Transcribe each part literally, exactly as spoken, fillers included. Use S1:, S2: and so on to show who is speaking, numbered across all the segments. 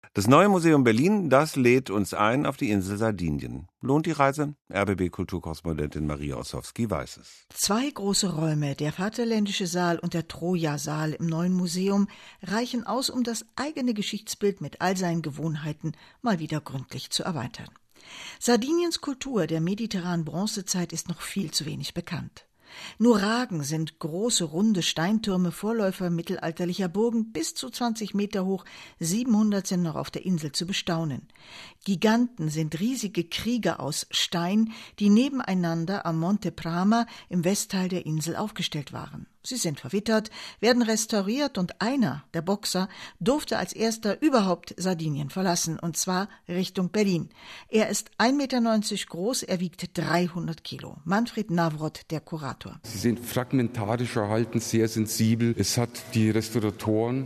S1: Das neue Museum Berlin, das lädt uns ein auf die Insel Sardinien. Lohnt die Reise? R B B-Kulturkorrespondentin Maria Ossowski weiß es.
S2: Zwei große Räume, der Vaterländische Saal und der Troja-Saal im neuen Museum, reichen aus, um das eigene Geschichtsbild mit all seinen Gewohnheiten mal wieder gründlich zu erweitern. Sardiniens Kultur der mediterranen Bronzezeit ist noch viel zu wenig bekannt. Nuragen sind große, runde Steintürme, Vorläufer mittelalterlicher Burgen, bis zu zwanzig Meter hoch, siebenhundert sind noch auf der Insel zu bestaunen. Giganten sind riesige Krieger aus Stein, die nebeneinander am Monte Prama im Westteil der Insel aufgestellt waren. Sie sind verwittert, werden restauriert und einer, der Boxer, durfte als erster überhaupt Sardinien verlassen, und zwar Richtung Berlin. Er ist ein Meter neunzig groß, er wiegt dreihundert Kilo. Manfred Navroth, der Kurator.
S3: Sie sind fragmentarisch erhalten, sehr sensibel. Es hat die Restauratoren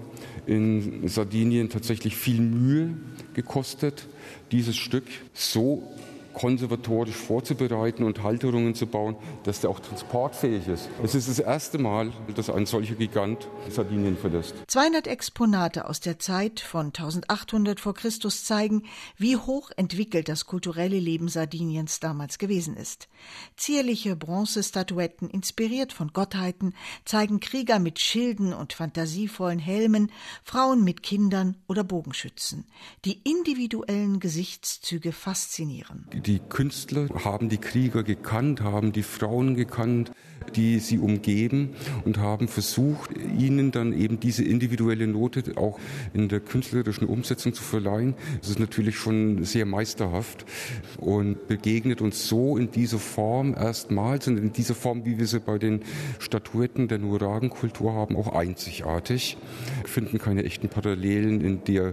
S3: in Sardinien tatsächlich viel Mühe gekostet, dieses Stück so konservatorisch vorzubereiten und Halterungen zu bauen, dass der auch transportfähig ist. Es ist das erste Mal, dass ein solcher Gigant Sardinien verlässt.
S2: zweihundert Exponate aus der Zeit von eintausendachthundert vor Christus zeigen, wie hoch entwickelt das kulturelle Leben Sardiniens damals gewesen ist. Zierliche Bronzestatuetten, inspiriert von Gottheiten, zeigen Krieger mit Schilden und fantasievollen Helmen, Frauen mit Kindern oder Bogenschützen. Die individuellen Gesichtszüge faszinieren.
S3: Die Künstler haben die Krieger gekannt, haben die Frauen gekannt, die sie umgeben, und haben versucht, ihnen dann eben diese individuelle Note auch in der künstlerischen Umsetzung zu verleihen. Das ist natürlich schon sehr meisterhaft und begegnet uns so in dieser Form erstmals, und in dieser Form, wie wir sie bei den Statuetten der Nuragen-Kultur haben, auch einzigartig. Wir finden keine echten Parallelen in der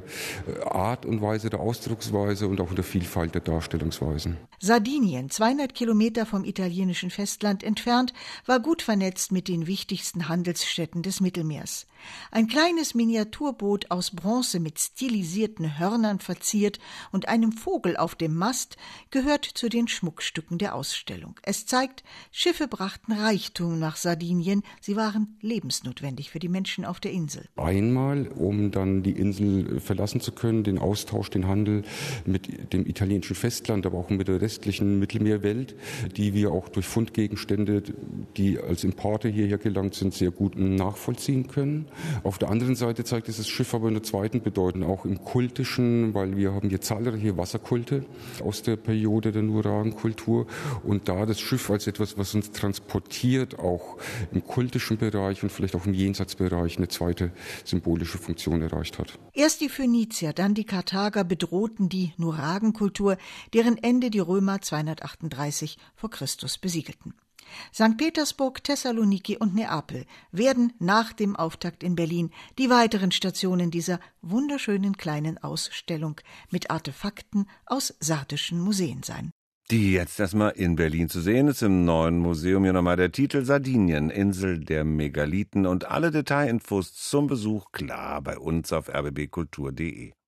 S3: Art und Weise der Ausdrucksweise und auch in der Vielfalt der Darstellungsweise.
S2: Sardinien, zweihundert Kilometer vom italienischen Festland entfernt, war gut vernetzt mit den wichtigsten Handelsstädten des Mittelmeers. Ein kleines Miniaturboot aus Bronze mit stilisierten Hörnern verziert und einem Vogel auf dem Mast gehört zu den Schmuckstücken der Ausstellung. Es zeigt, Schiffe brachten Reichtum nach Sardinien, sie waren lebensnotwendig für die Menschen auf der Insel.
S3: Einmal, um dann die Insel verlassen zu können, den Austausch, den Handel mit dem italienischen Festland, aber auch mit der restlichen Mittelmeerwelt, die wir auch durch Fundgegenstände, die als Importe hierher gelangt sind, sehr gut nachvollziehen können. Auf der anderen Seite zeigt dieses Schiff aber in der zweiten Bedeutung auch im Kultischen, weil wir haben hier zahlreiche Wasserkulte aus der Periode der Nuragen-Kultur, und da das Schiff als etwas, was uns transportiert, auch im kultischen Bereich und vielleicht auch im Jenseitsbereich eine zweite symbolische Funktion erreicht hat.
S2: Erst die Phönizier, dann die Karthager bedrohten die Nuragen-Kultur, deren Ende die Römer zweihundertachtunddreißig vor Christus besiegelten. Sankt Petersburg, Thessaloniki und Neapel werden nach dem Auftakt in Berlin die weiteren Stationen dieser wunderschönen kleinen Ausstellung mit Artefakten aus sardischen Museen sein.
S1: Die jetzt erstmal in Berlin zu sehen ist, im neuen Museum. Hier nochmal der Titel: Sardinien, Insel der Megalithen, und alle Detailinfos zum Besuch klar bei uns auf r b b kultur punkt d e.